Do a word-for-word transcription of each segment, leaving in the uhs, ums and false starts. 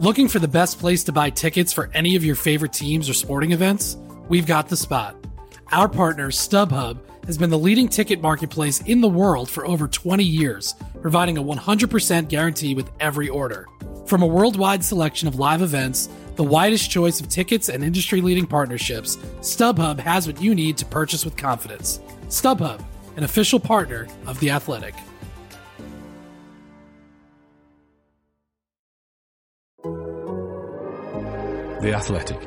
Looking for the best place to buy tickets for any of your favorite teams or sporting events? We've got the spot. Our partner, StubHub, has been the leading ticket marketplace in the world for over twenty years, providing a one hundred percent guarantee with every order. From a worldwide selection of live events, the widest choice of tickets and industry-leading partnerships, StubHub has what you need to purchase with confidence. StubHub, an official partner of The Athletic. The Athletic.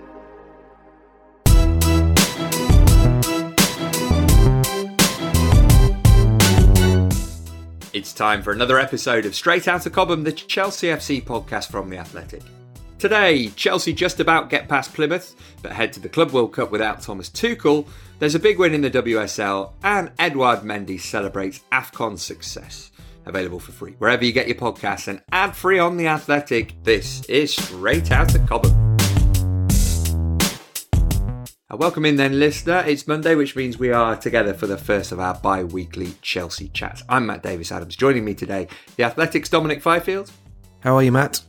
It's time for another episode of Straight Outta Cobham, the Chelsea F C podcast from The Athletic. Today, Chelsea just about get past Plymouth, but head to the Club World Cup without Thomas Tuchel. There's a big win in the W S L, and Edouard Mendy celebrates AFCON success. Available for free wherever you get your podcasts and ad-free on The Athletic. This is Straight Outta Cobham. Uh, welcome in then, listener. It's Monday, which means we are together for the first of our bi-weekly Chelsea chats. I'm Matt Davis-Adams. Joining me today, The Athletic's Dominic Fifield. How are you, Matt?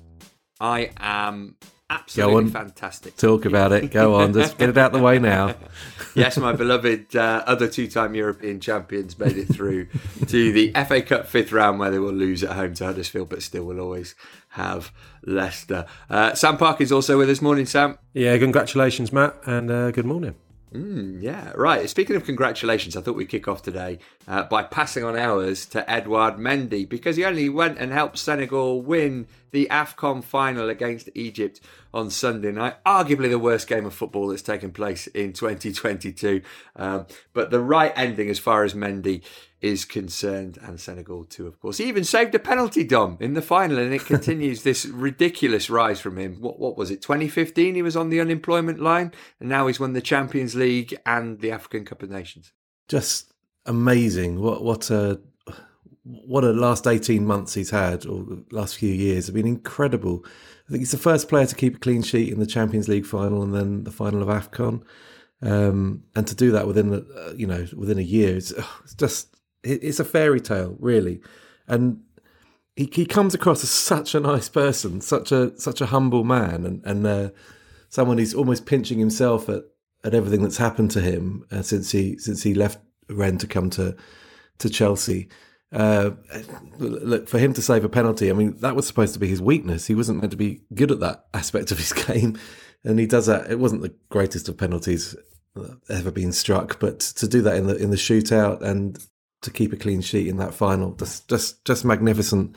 I am absolutely fantastic. Talk about it. Go on. Just get it out of the way now. Yes, my beloved uh, other two-time European champions made it through to the F A Cup fifth round, where they will lose at home to Huddersfield, but still will always have Leicester. Uh, Sam Park is also with us. Morning, Sam. Yeah, congratulations, Matt, and uh, good morning. Mm, yeah, right. Speaking of congratulations, I thought we'd kick off today uh, by passing on ours to Edouard Mendy, because he only went and helped Senegal win the AFCON final against Egypt on Sunday night. Arguably the worst game of football that's taken place in twenty twenty-two. Um, but the right ending as far as Mendy is concerned, and Senegal too, of course. He even saved a penalty, Dom, in the final, and it continues this ridiculous rise from him. What, what was it, twenty fifteen? He was on the unemployment line, and now he's won the Champions League and the African Cup of Nations. Just amazing. What what a what a last eighteen months he's had, or last few years have been incredible. I think he's the first player to keep a clean sheet in the Champions League final and then the final of AFCON, um, and to do that within the, uh, you know within a year, it's, it's just it's a fairy tale, really. And he he comes across as such a nice person, such a such a humble man, and and uh, someone who's almost pinching himself at, at everything that's happened to him uh, since he since he left Rennes to come to to Chelsea. Uh, look, for him to save a penalty, I mean, that was supposed to be his weakness. He wasn't meant to be good at that aspect of his game, and he does that. It wasn't the greatest of penalties ever been struck, but to do that in the in the shootout and to keep a clean sheet in that final, just just just magnificent,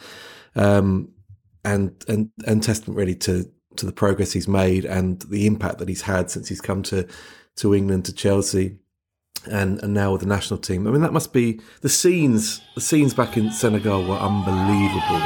um, and and and testament really to to the progress he's made and the impact that he's had since he's come to to England, to Chelsea. And and now with the national team. I mean, that must be the scenes. The scenes back in Senegal were unbelievable.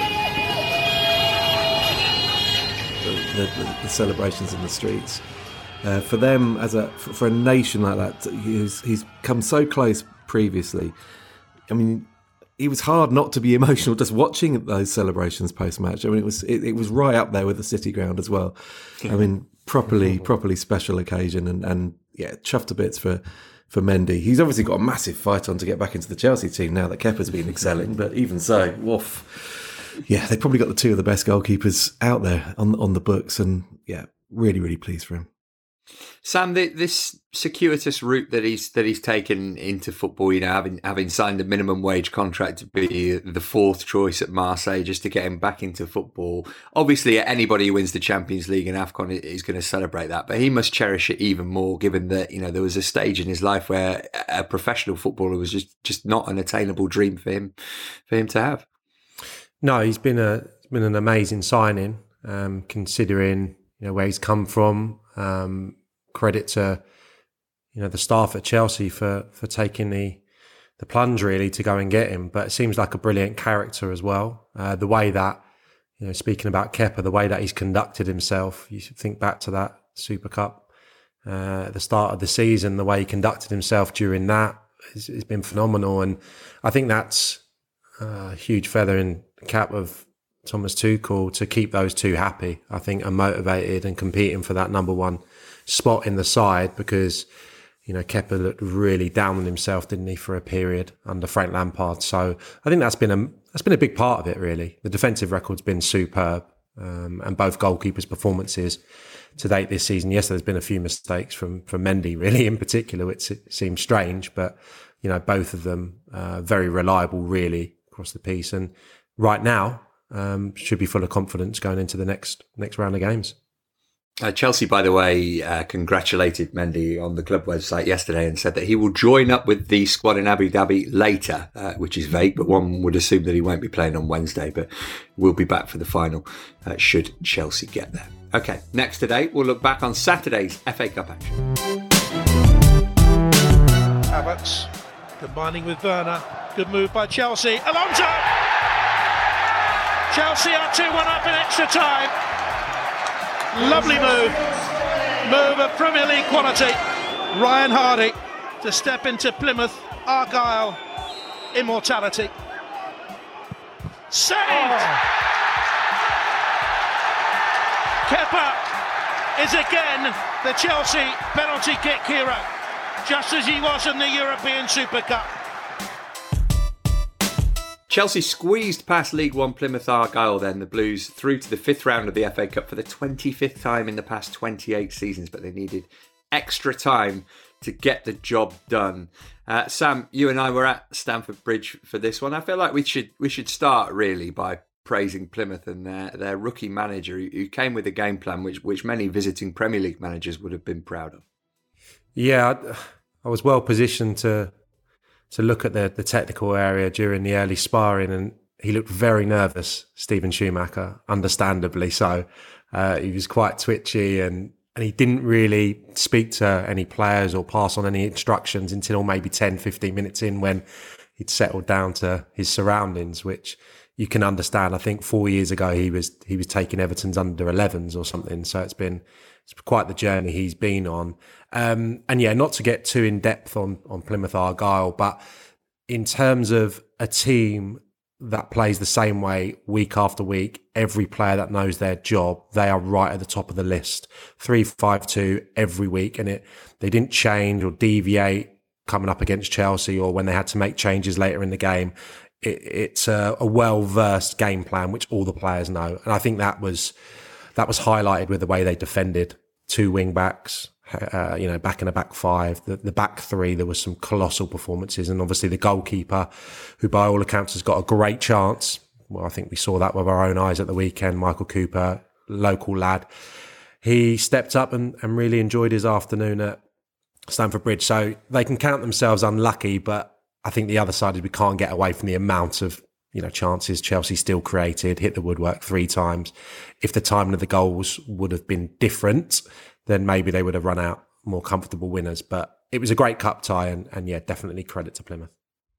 The, the, the celebrations in the streets uh, for them, as a for, for a nation like that, he's he's come so close previously. I mean, it was hard not to be emotional just watching those celebrations post match. I mean, it was it, it was right up there with the City Ground as well. I mean, properly properly special occasion, and and yeah, chuffed to bits for. For Mendy. He's obviously got a massive fight on to get back into the Chelsea team now that Kepa's been excelling, but even so, woof. Yeah, they've probably got the two of the best goalkeepers out there on on the books, and yeah, really, really pleased for him. Sam, the, this circuitous route that he's that he's taken into football, you know, having having signed a minimum wage contract to be the fourth choice at Marseille, just to get him back into football. Obviously, anybody who wins the Champions League and AFCON is going to celebrate that, but he must cherish it even more, given that, you know, there was a stage in his life where a professional footballer was just, just not an attainable dream for him for him to have. No, he's been a been an amazing signing, um, considering you know where he's come from. Um, credit to you know the staff at Chelsea for for taking the the plunge really to go and get him. But it seems like a brilliant character as well. Uh, the way that you know, speaking about Kepa, the way that he's conducted himself. You should think back to that Super Cup uh, at the start of the season. The way he conducted himself during that has, has been phenomenal, and I think that's a huge feather in the cap of Thomas Tuchel to keep those two happy, I think, and motivated and competing for that number one spot in the side, because, you know, Kepa looked really down on himself, didn't he, for a period under Frank Lampard. So I think that's been a that's been a big part of it, really. The defensive record's been superb. Um, and both goalkeepers' performances to date this season. Yes, there's been a few mistakes from from Mendy, really, in particular, which seems strange, but you know, both of them uh, very reliable, really, across the piece. And right now, um, should be full of confidence going into the next next round of games. Uh, Chelsea, by the way, uh, congratulated Mendy on the club website yesterday and said that he will join up with the squad in Abu Dhabi later, uh, which is vague, but one would assume that he won't be playing on Wednesday, but will be back for the final uh, should Chelsea get there. Okay, next today, we'll look back on Saturday's F A Cup action. Havertz combining with Werner. Good move by Chelsea. Alonso! Chelsea are two one up in extra time. Lovely move. Move of Premier League quality. Ryan Hardy to step into Plymouth Argyle immortality. Saved! Oh. Kepa is again the Chelsea penalty kick hero, just as he was in the European Super Cup. Chelsea squeezed past League One Plymouth Argyle then, the Blues, through to the fifth round of the F A Cup for the twenty-fifth time in the past twenty-eight seasons, but they needed extra time to get the job done. Uh, Sam, you and I were at Stamford Bridge for this one. I feel like we should we should start really by praising Plymouth and their, their rookie manager who, who came with a game plan which, which many visiting Premier League managers would have been proud of. Yeah, I was well positioned to to look at the, the technical area during the early sparring, and he looked very nervous, Steven Schumacher, understandably so. Uh, he was quite twitchy, and, and he didn't really speak to any players or pass on any instructions until maybe ten, fifteen minutes in, when he'd settled down to his surroundings, which you can understand. I think four years ago he was he was taking Everton's under elevens or something, so it's been it's quite the journey he's been on. Um, and yeah, not to get too in depth on, on Plymouth Argyle, but in terms of a team that plays the same way week after week, every player that knows their job, they are right at the top of the list. three five two every week, and it they didn't change or deviate coming up against Chelsea or when they had to make changes later in the game. It, it's a, a well-versed game plan, which all the players know. And I think that was that was highlighted with the way they defended. Two wing backs, uh, you know, back in a back five. The, the back three, there was some colossal performances. And obviously the goalkeeper, who by all accounts has got a great chance. Well, I think we saw that with our own eyes at the weekend. Michael Cooper, local lad. He stepped up and, and really enjoyed his afternoon at Stamford Bridge. So they can count themselves unlucky, but I think the other side is we can't get away from the amount of, you know, chances Chelsea still created, hit the woodwork three times. If the timing of the goals would have been different, then maybe they would have run out more comfortable winners. But it was a great cup tie, and, and yeah, definitely credit to Plymouth.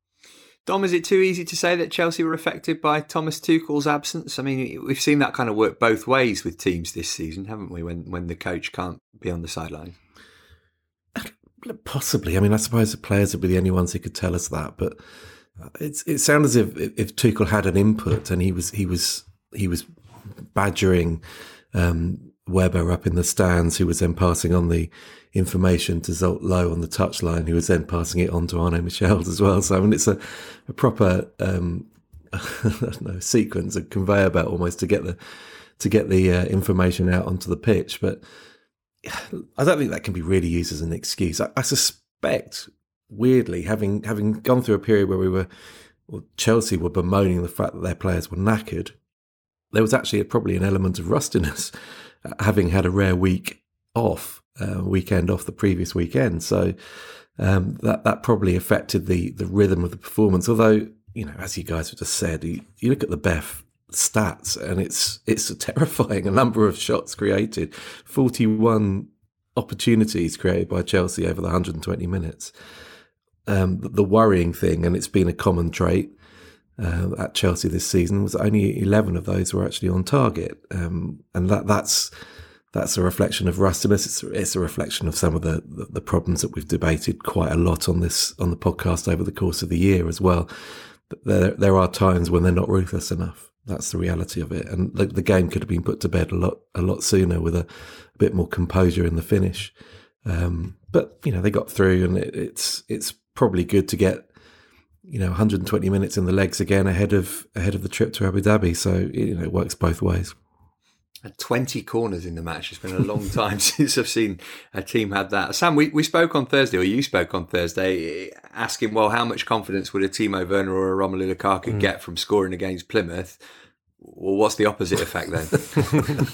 Dom, is it too easy to say that Chelsea were affected by Thomas Tuchel's absence? I mean, we've seen that kind of work both ways with teams this season, haven't we, when, when the coach can't be on the sideline? Possibly. I mean, I suppose the players would be the only ones who could tell us that, but it's it sounds as if if Tuchel had an input and he was he was he was badgering um, Weber up in the stands, who was then passing on the information to Zolt Lowe on the touchline, who was then passing it on to Arnaud Michels as well. So I mean, it's a, a proper um, I don't know, sequence, a conveyor belt almost to get the to get the uh, information out onto the pitch, but I don't think that can be really used as an excuse. I, I suspect, weirdly, having having gone through a period where we were, well, Chelsea were bemoaning the fact that their players were knackered, there was actually probably an element of rustiness, uh, having had a rare week off, uh, weekend off the previous weekend. So um, that that probably affected the the rhythm of the performance. Although, you know, as you guys have just said, you, you look at the B E F stats and it's it's a terrifying a number of shots created, forty-one opportunities created by Chelsea over the one hundred twenty minutes. Um, the, the worrying thing, and it's been a common trait uh, at Chelsea this season, was only eleven of those were actually on target, um, and that that's that's a reflection of rustiness. It's, it's a reflection of some of the, the the problems that we've debated quite a lot on this on the podcast over the course of the year as well. But there there are times when they're not ruthless enough. That's the reality of it, and the, the game could have been put to bed a lot a lot sooner with a, a bit more composure in the finish. Um, but you know, they got through, and it, it's it's probably good to get, you know, one hundred twenty minutes in the legs again ahead of ahead of the trip to Abu Dhabi. So you know, it works both ways. twenty corners in the match. It's been a long time since I've seen a team have that. Sam, we, we spoke on Thursday, or you spoke on Thursday, asking, well, how much confidence would a Timo Werner or a Romelu Lukaku mm. get from scoring against Plymouth? Well, what's the opposite effect then?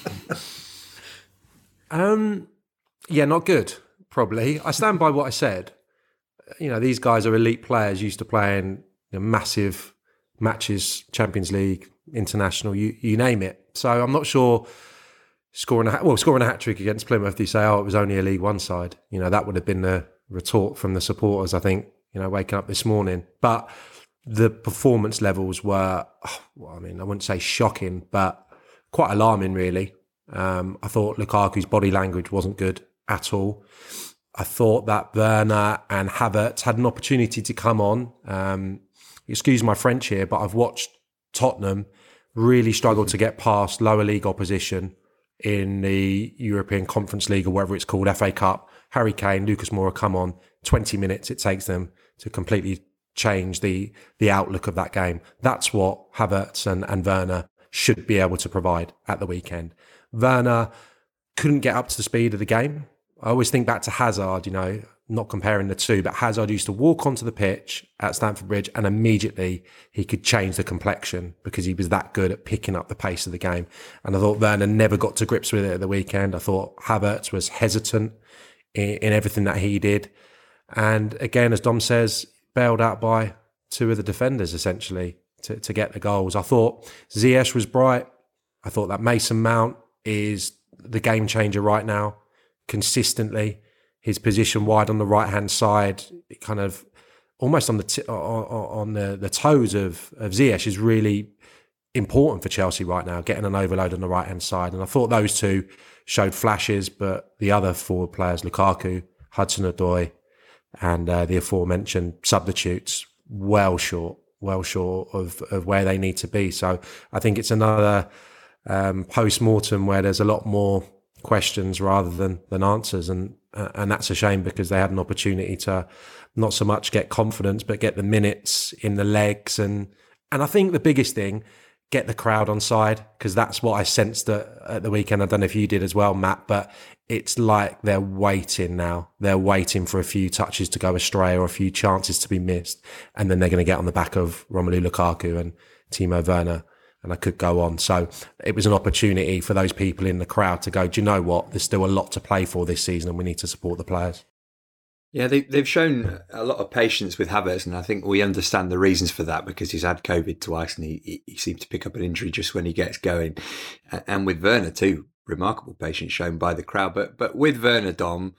um, yeah, not good, probably. I stand by what I said. You know, these guys are elite players, used to playing you know, massive matches, Champions League, international, you, you name it. So I'm not sure scoring a well scoring a hat trick against Plymouth. You say, oh, it was only a League One side. You know that would have been the retort from the supporters. I think you know waking up this morning, but the performance levels were, oh, well, I mean, I wouldn't say shocking, but quite alarming, really. Um, I thought Lukaku's body language wasn't good at all. I thought that Werner and Havertz had an opportunity to come on. Um, excuse my French here, but I've watched Tottenham really struggle to get past lower league opposition in the European Conference League or whatever it's called, F A Cup. Harry Kane, Lucas Moura come on, twenty minutes it takes them to completely change the the outlook of that game. That's what Havertz and, and Werner should be able to provide at the weekend. Werner couldn't get up to the speed of the game. I always think back to Hazard, you know, not comparing the two, but Hazard used to walk onto the pitch at Stamford Bridge and immediately he could change the complexion because he was that good at picking up the pace of the game. And I thought Werner never got to grips with it at the weekend. I thought Havertz was hesitant in, in everything that he did. And again, as Dom says, bailed out by two of the defenders, essentially, to, to get the goals. I thought Ziyech was bright. I thought that Mason Mount is the game changer right now, consistently. His position wide on the right-hand side, kind of almost on the t- on, on the, the toes of, of Ziyech is really important for Chelsea right now, getting an overload on the right-hand side. And I thought those two showed flashes, but the other forward players, Lukaku, Hudson-Odoi, and uh, the aforementioned substitutes, well short, well short of, of where they need to be. So I think it's another um, post-mortem where there's a lot more questions rather than, than answers. And uh, and that's a shame because they had an opportunity to not so much get confidence, but get the minutes in the legs. And, and I think the biggest thing, get the crowd on side, because that's what I sensed at, at the weekend. I don't know if you did as well, Matt, but it's like they're waiting now. They're waiting for a few touches to go astray or a few chances to be missed. And then they're going to get on the back of Romelu Lukaku and Timo Werner. And I could go on. So it was an opportunity for those people in the crowd to go, do you know what? There's still a lot to play for this season and we need to support the players. Yeah, they, they've shown a lot of patience with Havertz, and I think we understand the reasons for that because he's had COVID twice and he, he seemed to pick up an injury just when he gets going. And with Werner too, remarkable patience shown by the crowd. But but with Werner, Dom,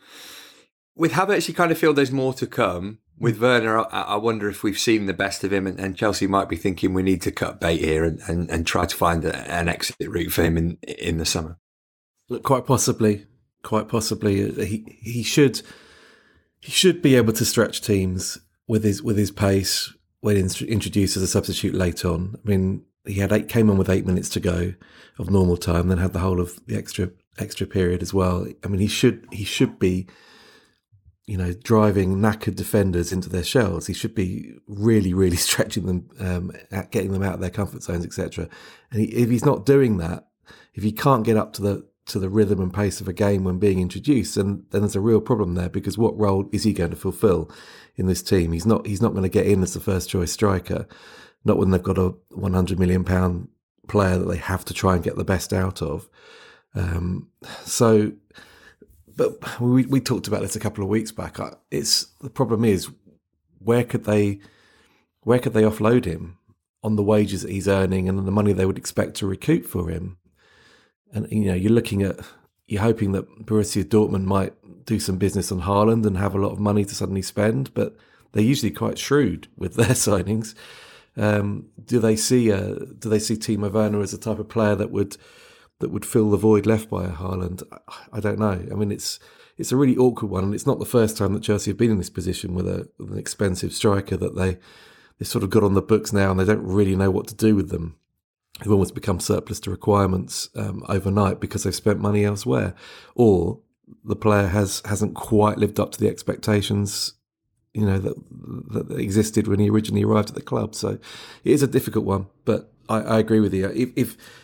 with Havertz, you kind of feel there's more to come. With Werner, I, I wonder if we've seen the best of him, and, and Chelsea might be thinking we need to cut bait here and, and, and try to find a, an exit route for him in in the summer. Look, quite possibly, quite possibly, he he should he should be able to stretch teams with his with his pace when introduced as a substitute late on. I mean, he had eight, came on with eight minutes to go of normal time, then had the whole of the extra extra period as well. I mean, he should he should be. you know, driving knackered defenders into their shells. He should be really, really stretching them, um, at getting them out of their comfort zones, et cetera. And he, if he's not doing that, if he can't get up to the to the rhythm and pace of a game when being introduced, then then there's a real problem there. Because what role is he going to fulfil in this team? He's not. He's not going to get in as the first choice striker. Not when they've got a one hundred million pound player that they have to try and get the best out of. Um, so. But we we talked about this a couple of weeks back. It's the problem is where could they where could they offload him on the wages that he's earning and the money they would expect to recoup for him? And you know, you're looking at you're hoping that Borussia Dortmund might do some business on Haaland and have a lot of money to suddenly spend, but they're usually quite shrewd with their signings. Um, do they see uh, do they see Timo Werner as a type of player that would that would fill the void left by a Haaland? I don't know. I mean, it's it's a really awkward one, and it's not the first time that Chelsea have been in this position with, a, with an expensive striker that they they sort of got on the books now, and they don't really know what to do with them. They've almost become surplus to requirements um, overnight because they've spent money elsewhere, or the player has hasn't quite lived up to the expectations, you know, that that existed when he originally arrived at the club. So it is a difficult one, but I, I agree with you. If, if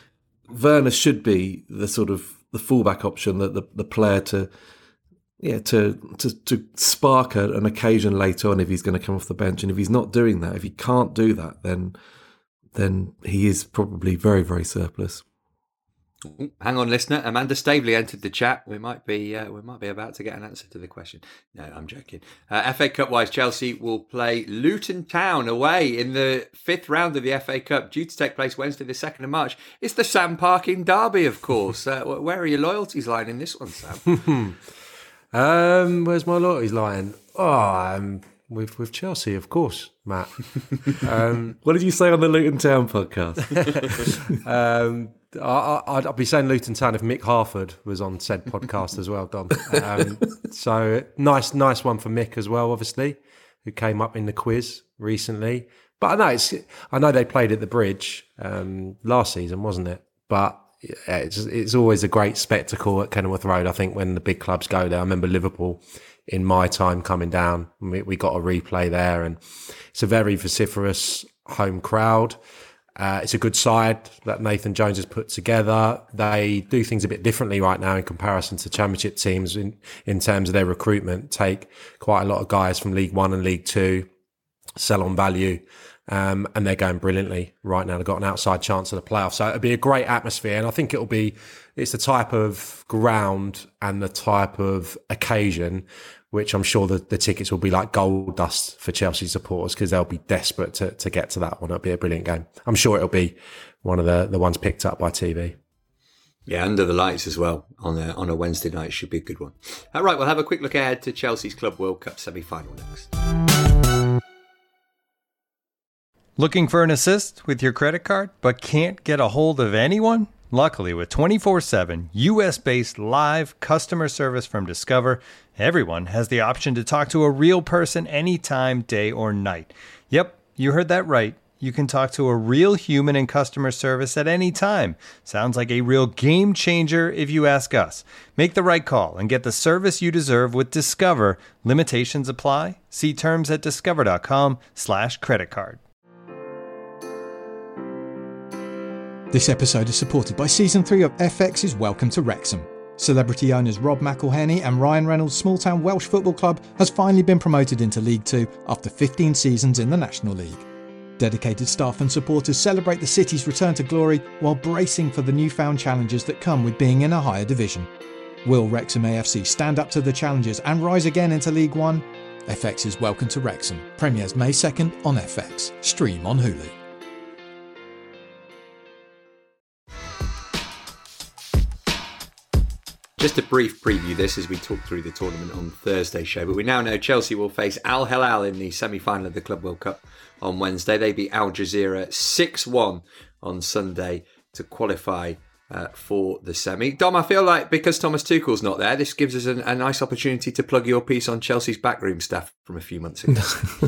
Werner should be the sort of the fullback option, that the, the player to yeah to to to spark a, an occasion later on if he's going to come off the bench. And if he's not doing that, if he can't do that, then then he is probably very, very surplus. Hang on, listener. Amanda Staveley entered the chat. We might be uh, we might be about to get an answer to the question. No, I'm joking. Uh, F A Cup wise, Chelsea will play Luton Town away in the fifth round of the F A Cup, due to take place Wednesday, the second of March. It's the Sam Parkin derby, of course. Uh, where are your loyalties lying in this one, Sam? um, where's my loyalties lying? Oh, um, with with Chelsea, of course, Matt. um, what did you say on the Luton Town podcast? um, I, I'd, I'd be saying Luton Town if Mick Harford was on said podcast as well, Dom. Um, so nice, nice one for Mick as well, obviously, who came up in the quiz recently. But I know it's, I know they played at the Bridge um, last season, wasn't it? But yeah, it's it's always a great spectacle at Kenilworth Road. I think when the big clubs go there, I remember Liverpool in my time coming down. We, we got a replay there, and it's a very vociferous home crowd. Uh, it's a good side that Nathan Jones has put together. They do things a bit differently right now in comparison to Championship teams in, in terms of their recruitment. Take quite a lot of guys from League One and League Two, sell on value, um, and they're going brilliantly right now. They've got an outside chance of the playoffs. So it'll be a great atmosphere, and I think it'll be, it's the type of ground and the type of occasion which I'm sure the, the tickets will be like gold dust for Chelsea supporters, because they'll be desperate to, to get to that one. It'll be a brilliant game. I'm sure it'll be one of the, the ones picked up by T V. Yeah, under the lights as well on a, on a Wednesday night should be a good one. All right, we'll have a quick look ahead to Chelsea's Club World Cup semi-final next. Looking for an assist with your credit card but can't get a hold of anyone? Luckily, with twenty-four seven U S-based live customer service from Discover, everyone has the option to talk to a real person anytime, day or night. Yep, you heard that right. You can talk to a real human in customer service at any time. Sounds like a real game changer if you ask us. Make the right call and get the service you deserve with Discover. Limitations apply. See terms at discover.com slash credit card. This episode is supported by Season three of F X's Welcome to Wrexham. Celebrity owners Rob McElhenney and Ryan Reynolds' small-town Welsh football club has finally been promoted into League Two after fifteen seasons in the National League. Dedicated staff and supporters celebrate the city's return to glory while bracing for the newfound challenges that come with being in a higher division. Will Wrexham A F C stand up to the challenges and rise again into League One? F X's Welcome to Wrexham premieres May second on F X. Stream on Hulu. Just a brief preview this as we talk through the tournament on Thursday's show, but we now know Chelsea will face Al Hilal in the semi-final of the Club World Cup on Wednesday. They beat Al Jazeera six one on Sunday to qualify uh, for the semi. Dom, I feel like because Thomas Tuchel's not there, this gives us an, a nice opportunity to plug your piece on Chelsea's backroom staff from a few months ago.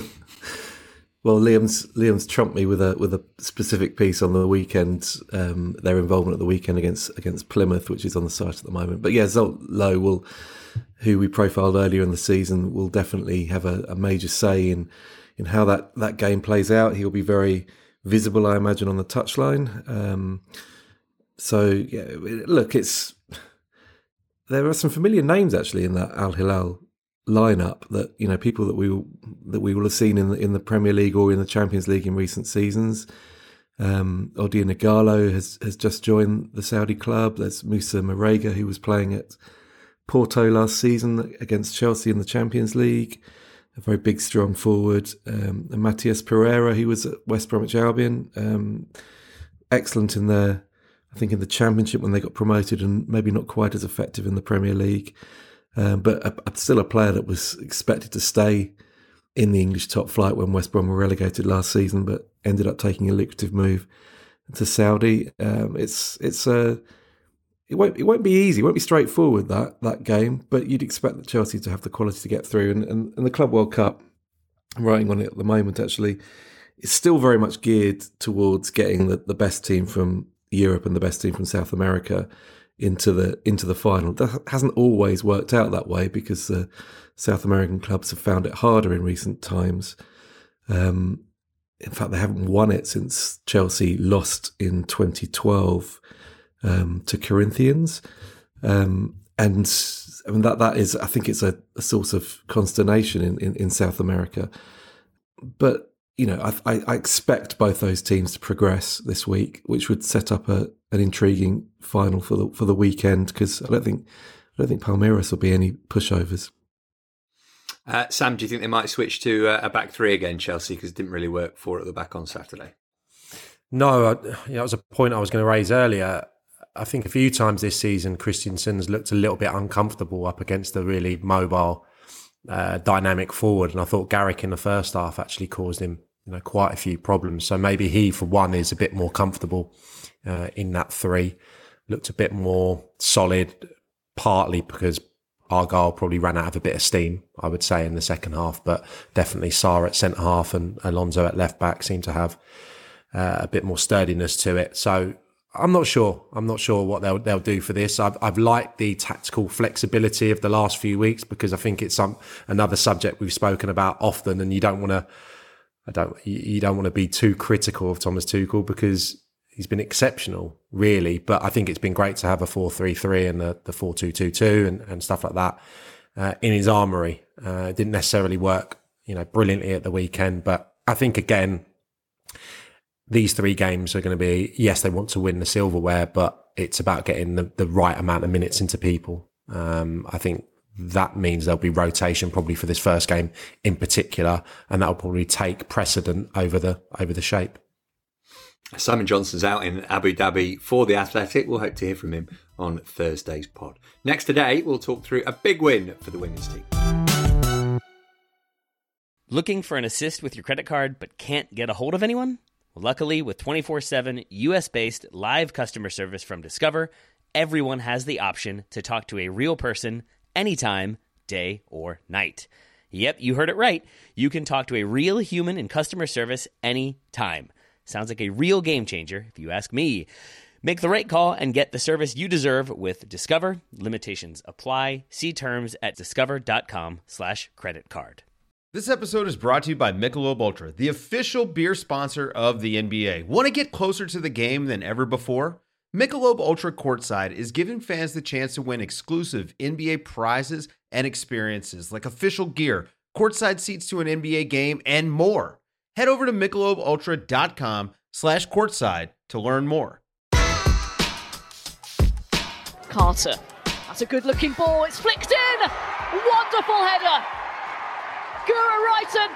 Well, Liam's Liam's trumped me with a with a specific piece on the weekend. Um, their involvement at the weekend against against Plymouth, which is on the site at the moment. But yeah, Zsolt Lowe will, who we profiled earlier in the season, will definitely have a, a major say in in how that, that game plays out. He'll be very visible, I imagine, on the touchline. Um, so yeah, look, it's there are some familiar names actually in that Al Hilal lineup that, you know, people that we will, that we will have seen in the, in the Premier League or in the Champions League in recent seasons. Um, Odion Ighalo has has just joined the Saudi club. There's Moussa Marega, who was playing at Porto last season against Chelsea in the Champions League. A very big, strong forward. Um, and Matthias Pereira, who was at West Bromwich Albion. Um, excellent in the, I think in the Championship when they got promoted, and maybe not quite as effective in the Premier League. Um, but a, a, still a player that was expected to stay in the English top flight when West Brom were relegated last season, but ended up taking a lucrative move to Saudi. Um, it's it's a it won't it won't be easy, it won't be straightforward that that game, but you'd expect Chelsea to have the quality to get through. And, and, and the Club World Cup, I'm writing on it at the moment actually, is still very much geared towards getting the, the best team from Europe and the best team from South America into the into the final. That hasn't always worked out that way because the South American clubs have found it harder in recent times. Um, in fact, they haven't won it since Chelsea lost in twenty twelve um, to Corinthians. Um, and I mean, that, that is, I think it's a, a source of consternation in, in, in South America. But, you know, I, I, I expect both those teams to progress this week, which would set up a, an intriguing final for the for the weekend, because I don't think I don't think Palmeiras will be any pushovers. Uh, Sam, do you think they might switch to uh, a back three again, Chelsea, because it didn't really work for it at the back on Saturday? No, I, you know, that was a point I was going to raise earlier. I think a few times this season, Christensen's looked a little bit uncomfortable up against a really mobile, uh, dynamic forward, and I thought Garrick in the first half actually caused him, you know, quite a few problems. So maybe he, for one, is a bit more comfortable uh, in that three. Looked a bit more solid, partly because Argyle probably ran out of a bit of steam, I would say, in the second half, but definitely Sarr at centre half and Alonso at left back seemed to have uh, a bit more sturdiness to it. So I'm not sure. I'm not sure what they'll they'll do for this. I've I've liked the tactical flexibility of the last few weeks, because I think it's some another subject we've spoken about often, and you don't want to. I don't. You don't want to be too critical of Thomas Tuchel, because he's been exceptional, really. But I think it's been great to have a four three three and the, the four two two two and, and stuff like that uh, in his armoury. Uh, it didn't necessarily work, you know, brilliantly at the weekend. But I think, again, these three games are going to be, yes, they want to win the silverware, but it's about getting the, the right amount of minutes into people. Um, I think that means there'll be rotation probably for this first game in particular, and that'll probably take precedent over the over the shape. Simon Johnson's out in Abu Dhabi for the Athletic. We'll hope to hear from him on Thursday's pod. Next today, we'll talk through a big win for the women's team. Looking for an assist with your credit card but can't get a hold of anyone? Well, luckily, with twenty-four seven U S-based live customer service from Discover, everyone has the option to talk to a real person anytime, day or night. Yep, you heard it right. You can talk to a real human in customer service anytime. Sounds like a real game changer, if you ask me. Make the right call and get the service you deserve with Discover. Limitations apply. See terms at discover.com slash credit card. This episode is brought to you by Michelob Ultra, the official beer sponsor of the N B A. Want to get closer to the game than ever before? Michelob Ultra Courtside is giving fans the chance to win exclusive N B A prizes and experiences like official gear, courtside seats to an N B A game, and more. Head over to michelobultra.com slash courtside to learn more. Carter. That's a good-looking ball. It's flicked in. Wonderful header. Guro Reiten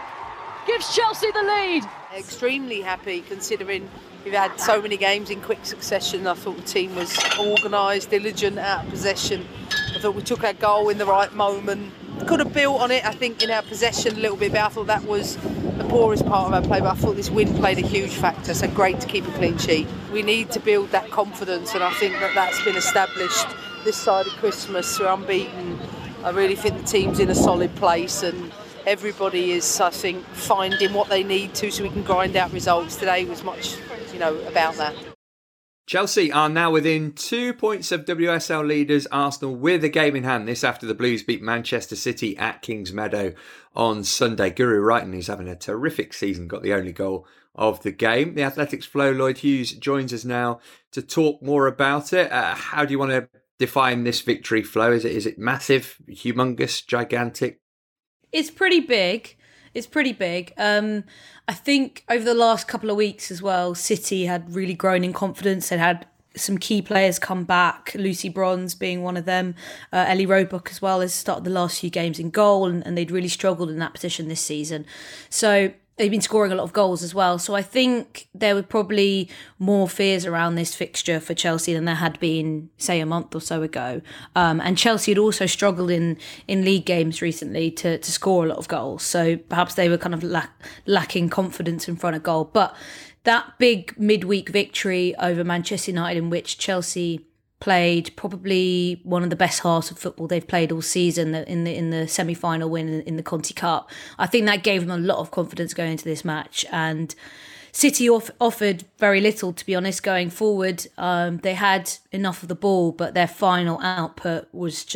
gives Chelsea the lead. Extremely happy considering we've had so many games in quick succession. I thought the team was organised, diligent, out of possession. I thought we took our goal in the right moment. Could have built on it, I think, in our possession a little bit, but I thought that was the poorest part of our play. But I thought this win played a huge factor, so great to keep a clean sheet. We need to build that confidence, and I think that that's been established this side of Christmas. We're unbeaten. I really think the team's in a solid place, and everybody is, I think, finding what they need to so we can grind out results. Today was much, you know, about that. Chelsea are now within two points of W S L leaders Arsenal with a game in hand. This after the Blues beat Manchester City at Kings Meadow on Sunday. Guro Reiten, who's having a terrific season, got the only goal of the game. The Athletic's Flo Lloyd-Hughes joins us now to talk more about it. Uh, how do you want to define this victory, Flo? Is it is it massive, humongous, gigantic? It's pretty big. It's pretty big. Um, I think over the last couple of weeks as well, City had really grown in confidence. They had some key players come back, Lucy Bronze being one of them. Uh, Ellie Roebuck as well has started the last few games in goal, and, and they'd really struggled in that position this season. So they've been scoring a lot of goals as well. So I think there were probably more fears around this fixture for Chelsea than there had been, say, a month or so ago. Um, and Chelsea had also struggled in, in league games recently to, to score a lot of goals. So perhaps they were kind of lack, lacking confidence in front of goal. But that big midweek victory over Manchester United, in which Chelsea played probably one of the best halves of football they've played all season in the in the semi-final win in, in the Conti Cup. I think that gave them a lot of confidence going into this match, and City off, offered very little, to be honest, going forward. Um, they had enough of the ball, but their final output was just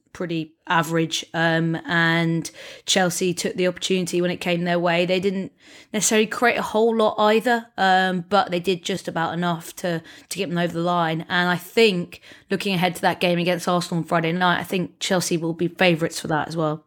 pretty average, um, and Chelsea took the opportunity when it came their way. They didn't necessarily create a whole lot either, um, but they did just about enough to to get them over the line. And I think, looking ahead to that game against Arsenal on Friday night, I think Chelsea will be favourites for that as well.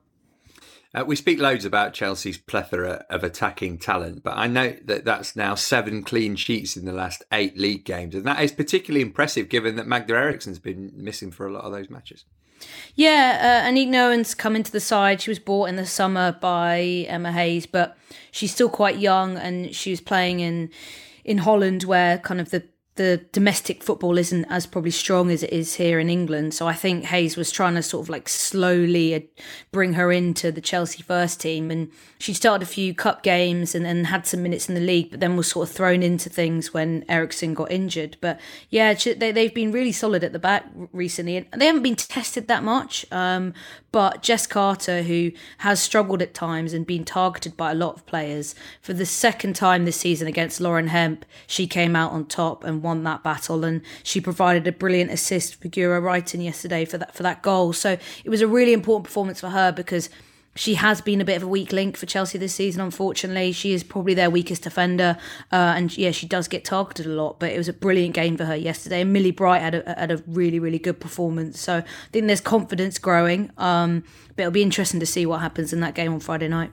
Uh, we speak loads about Chelsea's plethora of attacking talent, but I note that that's now seven clean sheets in the last eight league games, and that is particularly impressive given that Magda Eriksson's been missing for a lot of those matches. Yeah, uh, Aniek Noen's come into the side. She was bought in the summer by Emma Hayes, but she's still quite young, and she was playing in in Holland, where kind of the the domestic football isn't as probably strong as it is here in England. So I think Hayes was trying to sort of like slowly bring her into the Chelsea first team. And she started a few cup games and then had some minutes in the league, but then was sort of thrown into things when Eriksson got injured. But yeah, they, they've been really solid at the back recently. And they haven't been tested that much. Um, but Jess Carter, who has struggled at times and been targeted by a lot of players, for the second time this season against Lauren Hemp, she came out on top and won that battle, and she provided a brilliant assist for Guro Reiten yesterday for that for that goal. So it was a really important performance for her, because she has been a bit of a weak link for Chelsea this season, unfortunately. She is probably their weakest defender, uh, and yeah, she does get targeted a lot, but it was a brilliant game for her yesterday. And Millie Bright had a, had a really, really good performance. So I think there's confidence growing, um, but it'll be interesting to see what happens in that game on Friday night.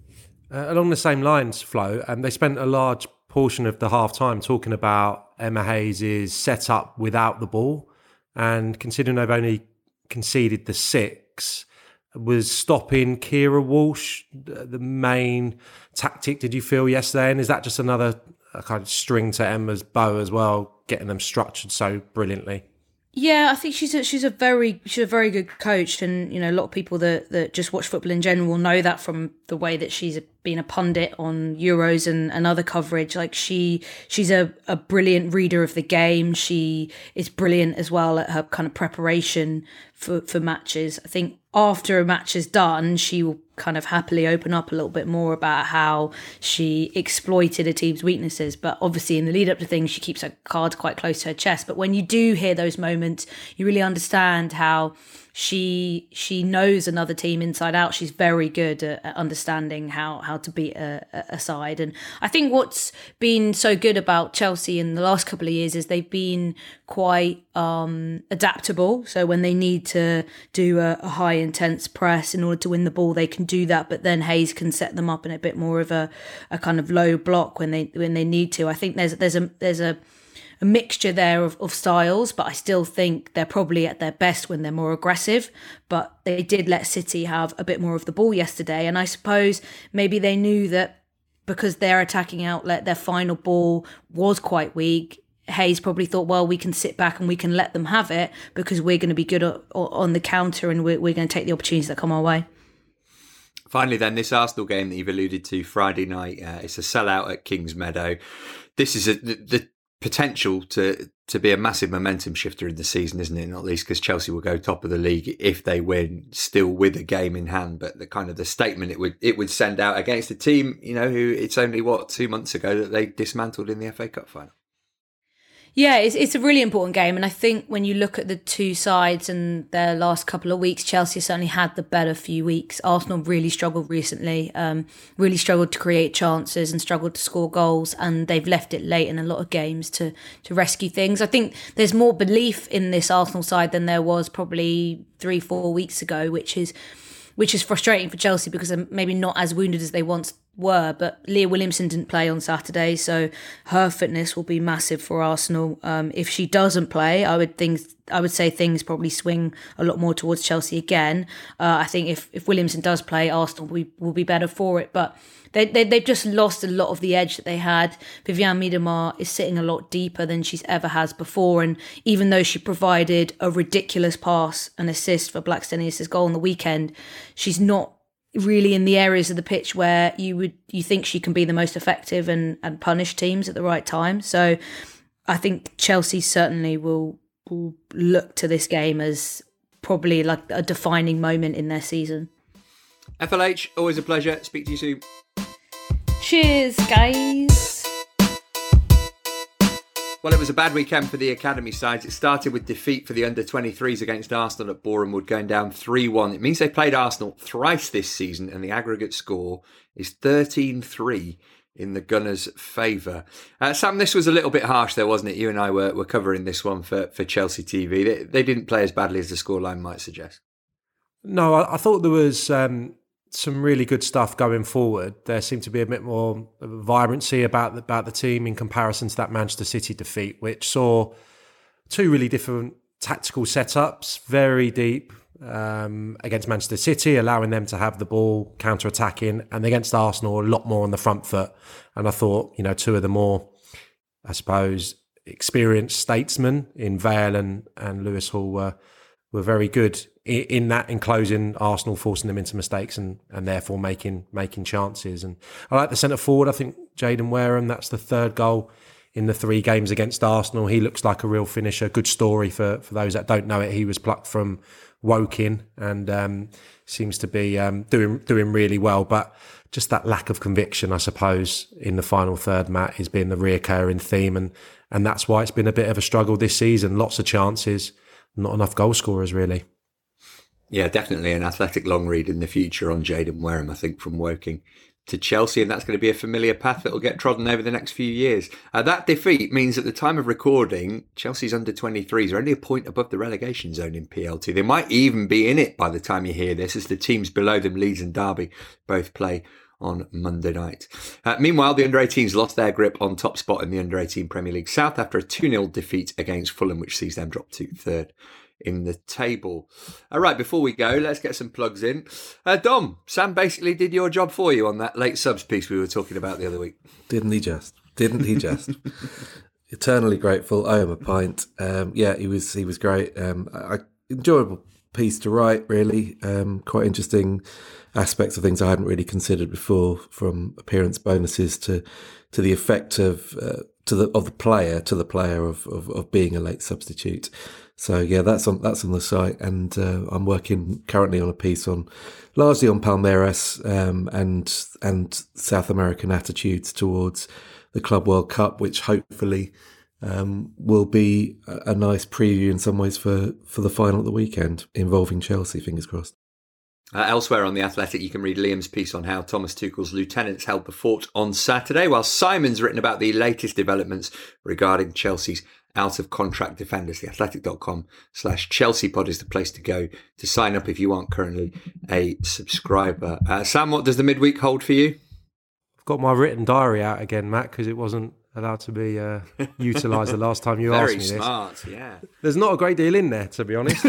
Uh, along the same lines, Flo, um, they spent a large portion of the half-time talking about Emma Hayes' setup without the ball, and considering they've only conceded the six, was stopping Keira Walsh the main tactic, did you feel, yesterday? And is that just another uh, kind of string to Emma's bow as well, getting them structured so brilliantly? Yeah, I think she's a, she's a very she's a very good coach, and you know a lot of people that, that just watch football in general will know that from the way that she's been a pundit on Euros and, and other coverage. Like she she's a, a brilliant reader of the game. She is brilliant as well at her kind of preparation for, for matches. I think after a match is done, she will kind of happily open up a little bit more about how she exploited a team's weaknesses. But obviously in the lead up to things, she keeps her cards quite close to her chest. But when you do hear those moments, you really understand how she she knows another team inside out. She's very good at, at understanding how, how to beat a, a side. And I think what's been so good about Chelsea in the last couple of years is they've been quite um, adaptable. So when they need to do a, a high intense press in order to win the ball, they can do that. But then Hayes can set them up in a bit more of a, a kind of low block when they when they need to. I think there's there's a there's a a mixture there of, of styles, but I still think they're probably at their best when they're more aggressive. But they did let City have a bit more of the ball yesterday, and I suppose maybe they knew that because their attacking outlet, their final ball was quite weak. Hayes probably thought, well, we can sit back and we can let them have it because we're going to be good on the counter, and we're, we're going to take the opportunities that come our way. Finally, then, this Arsenal game that you've alluded to Friday night, uh, it's a sellout at Kingsmeadow. This is a, the, the potential to to be a massive momentum shifter in the season, isn't it? Not least because Chelsea will go top of the league if they win, still with a game in hand. But the kind of the statement it would it would send out against a team, you know, who it's only what two months ago that they dismantled in the F A Cup final. Yeah, it's it's a really important game, and I think when you look at the two sides and their last couple of weeks, Chelsea certainly had the better few weeks. Arsenal really struggled recently, um, really struggled to create chances and struggled to score goals, and they've left it late in a lot of games to to rescue things. I think there's more belief in this Arsenal side than there was probably three, four weeks ago, which is which is frustrating for Chelsea because they're maybe not as wounded as they once were. But Leah Williamson didn't play on Saturday, so her fitness will be massive for Arsenal. Um, if she doesn't play, I would think I would say things probably swing a lot more towards Chelsea again. Uh, I think if, if Williamson does play, Arsenal will be, will be better for it. But they, they, they've just lost a lot of the edge that they had. Viviane Miedema is sitting a lot deeper than she's ever has before. And even though she provided a ridiculous pass and assist for Blackstenius' goal on the weekend, she's not really in the areas of the pitch where you would you think she can be the most effective and, and punish teams at the right time. So I think Chelsea certainly will will look to this game as probably like a defining moment in their season. F L H, always a pleasure. Speak to you soon. Cheers, guys. Well, it was a bad weekend for the academy sides. It started with defeat for the under twenty-threes against Arsenal at Boreham Wood, going down three one. It means they played Arsenal thrice this season, and the aggregate score is thirteen three in the Gunners' favour. Uh, Sam, this was a little bit harsh there, wasn't it? You and I were, were covering this one for, for Chelsea T V. They, they didn't play as badly as the scoreline might suggest. No, I, I thought there was um, some really good stuff going forward. There seemed to be a bit more vibrancy about the, about the team in comparison to that Manchester City defeat, which saw two really different tactical setups, very deep um, against Manchester City, allowing them to have the ball, counter-attacking, and against Arsenal, a lot more on the front foot. And I thought, you know, two of the more, I suppose, experienced statesmen in Vale and, and Lewis Hall were were very good in, in that, in closing Arsenal, forcing them into mistakes and, and therefore making making chances. And I like the centre forward. I think Jaden Wareham, that's the third goal in the three games against Arsenal. He looks like a real finisher. Good story for, for those that don't know it. He was plucked from Woking and um, seems to be um, doing doing really well. But just that lack of conviction, I suppose, in the final third, Matt, has been the reoccurring theme. And, and that's why it's been a bit of a struggle this season. Lots of chances, not enough goal scorers, really. Yeah, definitely an athletic long read in the future on Jaden Wareham, I think, from Woking to Chelsea, and that's going to be a familiar path that will get trodden over the next few years. Uh, that defeat means at the time of recording, Chelsea's under twenty-threes are only a point above the relegation zone in P L T. They might even be in it by the time you hear this, as the teams below them, Leeds and Derby, both play on Monday night. Uh, meanwhile, the under eighteens lost their grip on top spot in the under eighteen Premier League South after a two nil defeat against Fulham, which sees them drop to third in the table. All right, before we go, let's get some plugs in. Uh, Dom, Sam basically did your job for you on that late subs piece we were talking about the other week. Didn't he just? Didn't he just? Eternally grateful. I am a pint. Um, yeah, he was he was great. Um, I, enjoyable piece to write, really. Um, quite interesting aspects of things I hadn't really considered before, from appearance bonuses to to the effect of uh, to the of the player to the player of, of, of being a late substitute. So yeah, that's on that's on the site, and uh, I'm working currently on a piece on largely on Palmeiras um, and and South American attitudes towards the Club World Cup, which hopefully um, will be a, a nice preview in some ways for, for the final at the weekend involving Chelsea. Fingers crossed. Uh, elsewhere on The Athletic, you can read Liam's piece on how Thomas Tuchel's lieutenants held the fort on Saturday, while Simon's written about the latest developments regarding Chelsea's out-of-contract defenders. Theathletic.com slash Chelsea pod is the place to go to sign up if you aren't currently a subscriber. Uh, Sam, what does the midweek hold for you? I've got my written diary out again, Matt, because it wasn't allowed to be uh, utilised the last time you asked me this. Very smart, yeah. There's not a great deal in there, to be honest.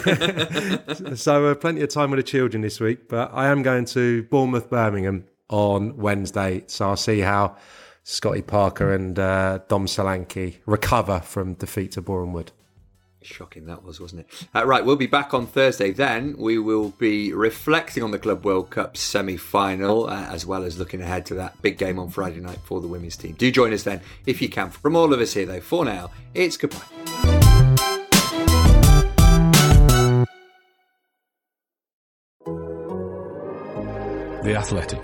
But, so uh, plenty of time with the children this week. But I am going to Bournemouth, Birmingham on Wednesday. So I'll see how Scotty Parker and uh, Dom Solanke recover from defeat to Boreham Wood. Shocking that was, wasn't it? Uh, right, we'll be back on Thursday. Then we will be reflecting on the Club World Cup semi-final, uh, as well as looking ahead to that big game on Friday night for the women's team. Do join us then if you can. From all of us here, though, for now, it's goodbye. The Athletic.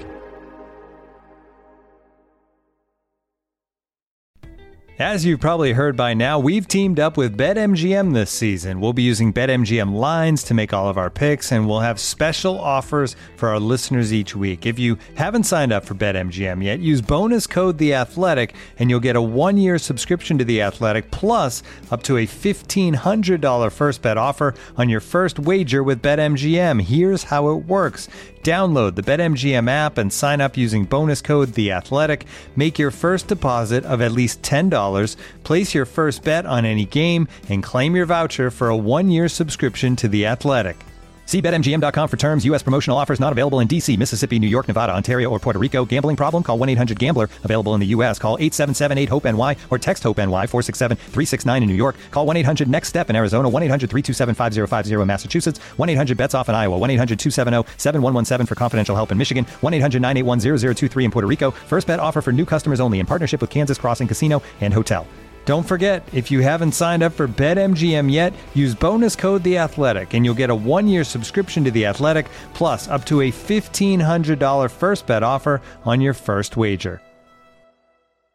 As you've probably heard by now, we've teamed up with BetMGM this season. We'll be using BetMGM lines to make all of our picks, and we'll have special offers for our listeners each week. If you haven't signed up for BetMGM yet, use bonus code The Athletic, and you'll get a one-year subscription to The Athletic, plus up to a fifteen hundred dollars first bet offer on your first wager with BetMGM. Here's how it works. Download the BetMGM app and sign up using bonus code The Athletic. Make your first deposit of at least ten dollars, place your first bet on any game, and claim your voucher for a one-year subscription to The Athletic. See Bet M G M dot com for terms. U S promotional offers not available in D C, Mississippi, New York, Nevada, Ontario, or Puerto Rico. Gambling problem? Call one eight hundred gambler. Available in the U S. Call eight seven seven eight hope N Y or text HOPE-NY four six seven three six nine in New York. Call one eight hundred next step in Arizona. one eight hundred three two seven five zero five zero in Massachusetts. one eight hundred bets off in Iowa. one eight hundred two seven zero seven one one seven for confidential help in Michigan. one eight hundred nine eight one zero zero two three in Puerto Rico. First bet offer for new customers only in partnership with Kansas Crossing Casino and Hotel. Don't forget, if you haven't signed up for BetMGM yet, use bonus code The Athletic, and you'll get a one-year subscription to The Athletic, plus up to a fifteen hundred dollars first bet offer on your first wager.